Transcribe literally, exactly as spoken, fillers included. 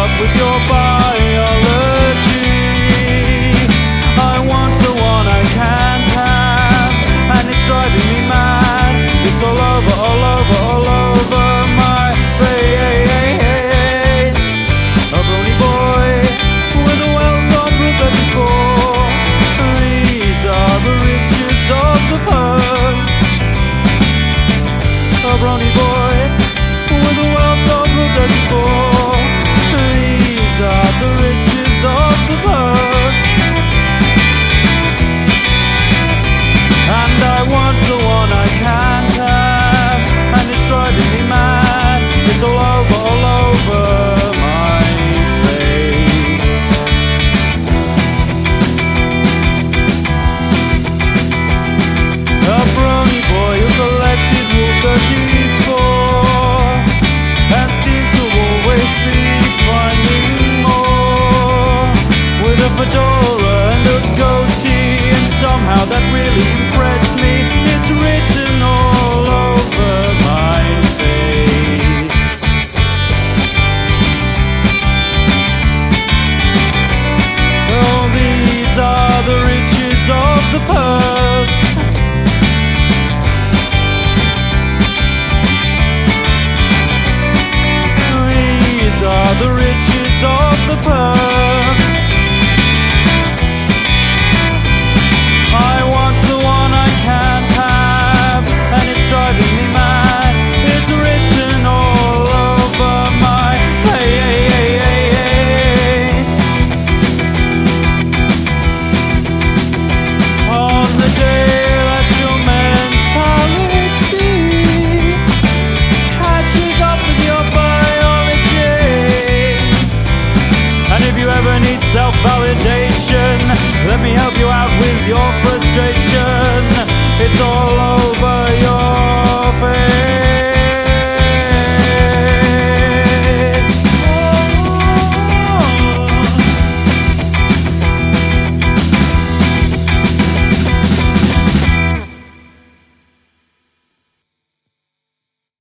up with your biology. I want the one I can't have, and it's driving me mad. It's all over, all over, all over my face. A bony boy with a wealth of look thirty-four. These are the riches of the purse. A brawny boy with a wealth of look thirty-four. These are the riches of the purse. And I want the one I can't have, and it's driving me mad. It's all over, all over my face. A brawny boy who collected Rule thirty-four and seemed to always be finding more. With a fedora and a goatee, and somehow that really impressed me. It's written all over my face. Oh, these are the riches of the purse. These are the riches of the purse. I want the one I can't have, and it's driving me mad. It's written all over my face. On the day that your mentality catches up with your biology, and if you ever need self-validation, let me help